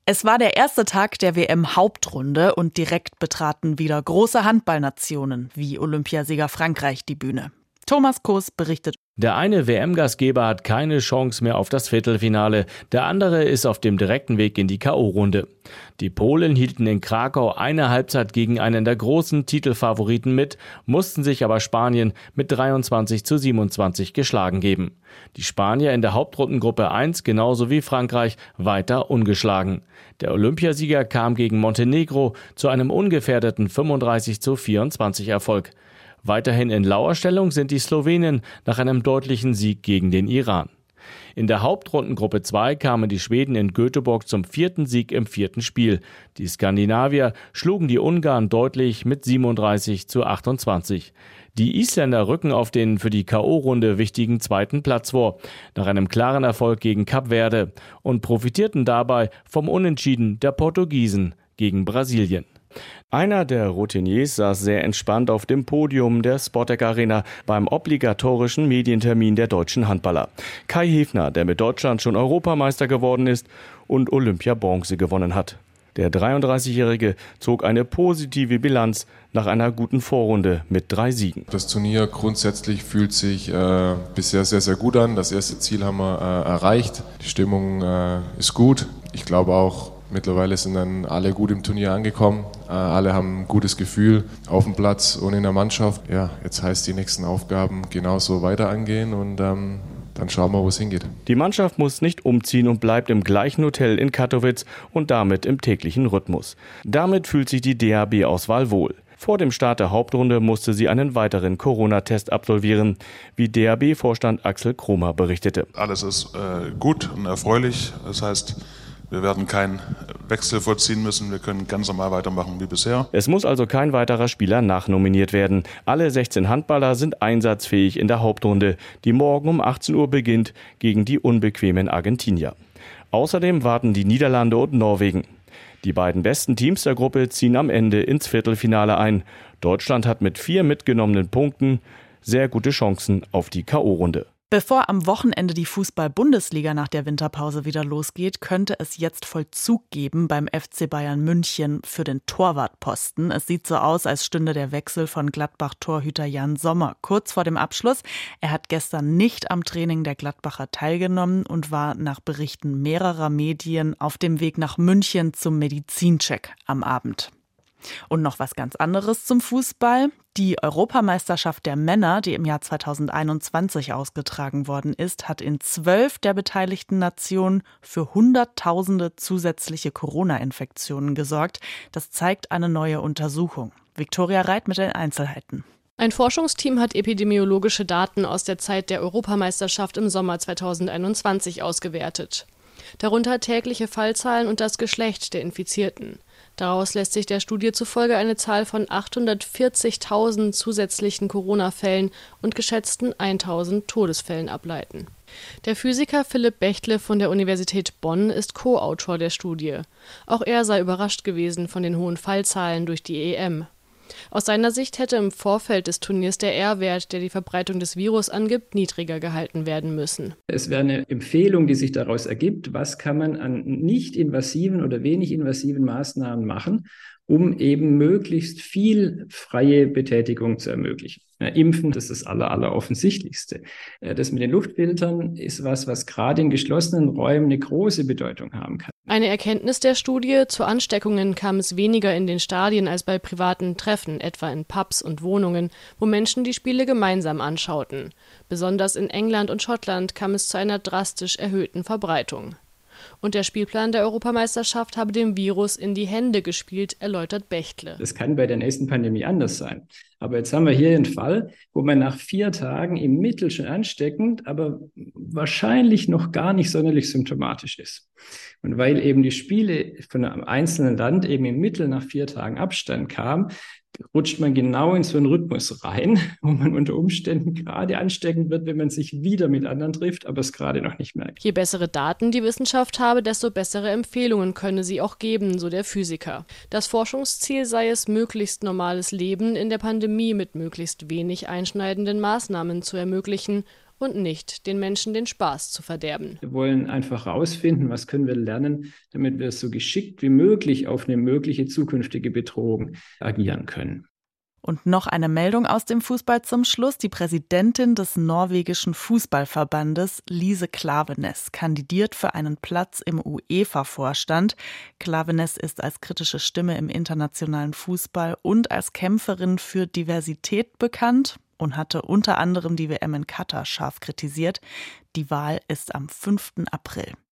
Es war der erste Tag der WM-Hauptrunde und direkt betraten wieder große Handballnationen wie Olympiasieger Frankreich die Bühne. Thomas Koos berichtet. Der eine WM-Gastgeber hat keine Chance mehr auf das Viertelfinale, der andere ist auf dem direkten Weg in die K.O.-Runde. Die Polen hielten in Krakau eine Halbzeit gegen einen der großen Titelfavoriten mit, mussten sich aber Spanien mit 23:27 geschlagen geben. Die Spanier in der Hauptrundengruppe 1 genauso wie Frankreich weiter ungeschlagen. Der Olympiasieger kam gegen Montenegro zu einem ungefährdeten 35:24 Erfolg. Weiterhin in Lauerstellung sind die Slowenen nach einem deutlichen Sieg gegen den Iran. In der Hauptrundengruppe 2 kamen die Schweden in Göteborg zum 4. Sieg im 4. Spiel. Die Skandinavier schlugen die Ungarn deutlich mit 37:28. Die Isländer rücken auf den für die K.O.-Runde wichtigen 2. Platz vor, nach einem klaren Erfolg gegen Kap Verde und profitierten dabei vom Unentschieden der Portugiesen gegen Brasilien. Einer der Routiniers saß sehr entspannt auf dem Podium der Sportec Arena beim obligatorischen Medientermin der deutschen Handballer. Kai Hefner, der mit Deutschland schon Europameister geworden ist und Olympia-Bronze gewonnen hat. Der 33-Jährige zog eine positive Bilanz nach einer guten Vorrunde mit 3 Siegen. Das Turnier grundsätzlich fühlt sich bisher sehr, sehr gut an. Das erste Ziel haben wir erreicht. Die Stimmung ist gut. Ich glaube auch, mittlerweile sind dann alle gut im Turnier angekommen. Alle haben ein gutes Gefühl auf dem Platz und in der Mannschaft. Ja, jetzt heißt die nächsten Aufgaben genauso weiter angehen und dann schauen wir, wo es hingeht. Die Mannschaft muss nicht umziehen und bleibt im gleichen Hotel in Katowice und damit im täglichen Rhythmus. Damit fühlt sich die DHB-Auswahl wohl. Vor dem Start der Hauptrunde musste sie einen weiteren Corona-Test absolvieren, wie DHB-Vorstand Axel Kromer berichtete. Alles ist gut und erfreulich. Das heißt, wir werden keinen Wechsel vollziehen müssen. Wir können ganz normal weitermachen wie bisher. Es muss also kein weiterer Spieler nachnominiert werden. Alle 16 Handballer sind einsatzfähig in der Hauptrunde, die morgen um 18 Uhr beginnt gegen die unbequemen Argentinier. Außerdem warten die Niederlande und Norwegen. Die beiden besten Teams der Gruppe ziehen am Ende ins Viertelfinale ein. Deutschland hat mit 4 mitgenommenen Punkten sehr gute Chancen auf die K.O.-Runde. Bevor am Wochenende die Fußball-Bundesliga nach der Winterpause wieder losgeht, könnte es jetzt Vollzug geben beim FC Bayern München für den Torwartposten. Es sieht so aus, als stünde der Wechsel von Gladbach-Torhüter Jan Sommer kurz vor dem Abschluss. Er hat gestern nicht am Training der Gladbacher teilgenommen und war nach Berichten mehrerer Medien auf dem Weg nach München zum Medizincheck am Abend. Und noch was ganz anderes zum Fußball. Die Europameisterschaft der Männer, die im Jahr 2021 ausgetragen worden ist, hat in 12 der beteiligten Nationen für Hunderttausende zusätzliche Corona-Infektionen gesorgt. Das zeigt eine neue Untersuchung. Viktoria Reit mit den Einzelheiten. Ein Forschungsteam hat epidemiologische Daten aus der Zeit der Europameisterschaft im Sommer 2021 ausgewertet. Darunter tägliche Fallzahlen und das Geschlecht der Infizierten. Daraus lässt sich der Studie zufolge eine Zahl von 840.000 zusätzlichen Corona-Fällen und geschätzten 1.000 Todesfällen ableiten. Der Physiker Philipp Bechtle von der Universität Bonn ist Co-Autor der Studie. Auch er sei überrascht gewesen von den hohen Fallzahlen durch die EM. Aus seiner Sicht hätte im Vorfeld des Turniers der R-Wert, der die Verbreitung des Virus angibt, niedriger gehalten werden müssen. Es wäre eine Empfehlung, die sich daraus ergibt, was kann man an nicht invasiven oder wenig invasiven Maßnahmen machen, um eben möglichst viel freie Betätigung zu ermöglichen. Impfen, das ist das Offensichtlichste. Das mit den Luftfiltern ist was gerade in geschlossenen Räumen eine große Bedeutung haben kann. Eine Erkenntnis der Studie: Zu Ansteckungen kam es weniger in den Stadien als bei privaten Treffen, etwa in Pubs und Wohnungen, wo Menschen die Spiele gemeinsam anschauten. Besonders in England und Schottland kam es zu einer drastisch erhöhten Verbreitung. Und der Spielplan der Europameisterschaft habe dem Virus in die Hände gespielt, erläutert Bechtle. Das kann bei der nächsten Pandemie anders sein. Aber jetzt haben wir hier einen Fall, wo man nach 4 Tagen im Mittel schon ansteckend, aber wahrscheinlich noch gar nicht sonderlich symptomatisch ist. Und weil eben die Spiele von einem einzelnen Land eben im Mittel nach 4 Tagen Abstand kamen, rutscht man genau in so einen Rhythmus rein, wo man unter Umständen gerade ansteckend wird, wenn man sich wieder mit anderen trifft, aber es gerade noch nicht merkt. Je bessere Daten die Wissenschaft habe, desto bessere Empfehlungen könne sie auch geben, so der Physiker. Das Forschungsziel sei es, möglichst normales Leben in der Pandemie mit möglichst wenig einschneidenden Maßnahmen zu ermöglichen und nicht den Menschen den Spaß zu verderben. Wir wollen einfach herausfinden, was können wir lernen, damit wir so geschickt wie möglich auf eine mögliche zukünftige Bedrohung agieren können. Und noch eine Meldung aus dem Fußball zum Schluss. Die Präsidentin des norwegischen Fußballverbandes, Lise Klaveness, kandidiert für einen Platz im UEFA-Vorstand. Klaveness ist als kritische Stimme im internationalen Fußball und als Kämpferin für Diversität bekannt und hatte unter anderem die WM in Katar scharf kritisiert. Die Wahl ist am 5. April.